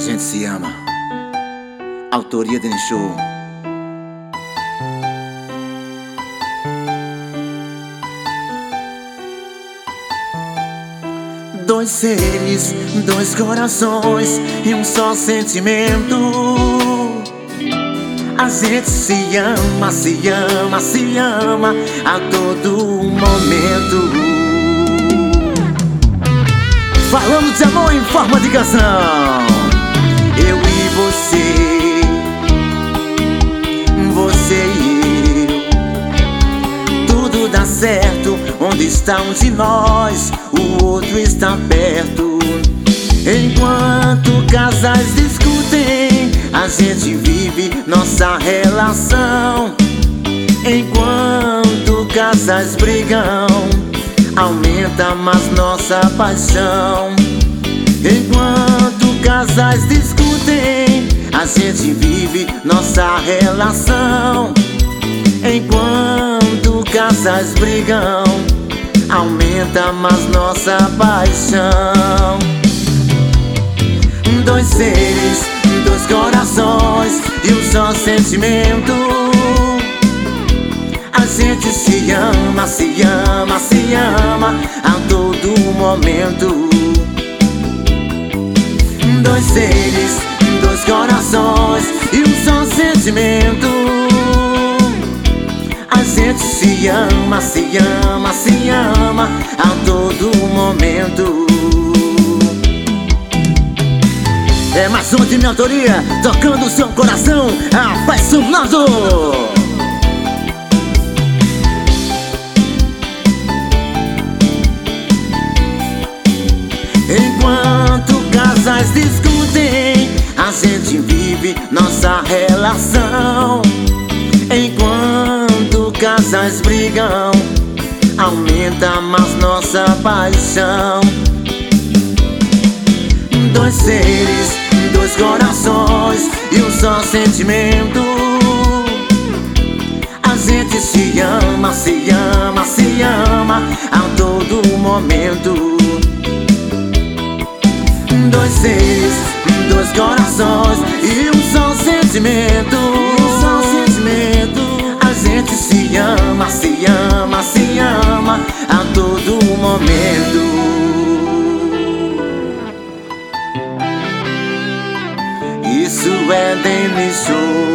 gente se ama. Autoria Denis Show. Dois seres, dois corações e um só sentimento. A gente se ama, se ama, se ama a todo momento. Falando de amor em forma de canção. Eu e você, você e eu. Tudo dá certo onde está um de nós, o outro está perto. Enquanto casais discutem, a gente vive nossa relação. Enquanto casais brigam, aumenta mais nossa paixão. Enquanto casais discutem, a gente vive nossa relação. Enquanto casais brigam, aumenta mais nossa paixão. Dois seres, dois corações e um só sentimento. A gente se ama, se ama, se ama a todo momento. Dois seres, dois corações e um só sentimento. A gente se ama, se ama, se ama a todo momento. É mais uma de minha autoria, tocando seu coração apaixonado. Enquanto casais discutem, a gente vive nossa relação. Enquanto casais brigam, aumenta mais nossa paixão. Dois seres, dois corações e um só sentimento. A gente se ama, se ama, se ama a todo momento. Dois seres, dois corações e um só sentimento. A gente se ama, se ama, se ama a todo momento. Isso é Denis Show.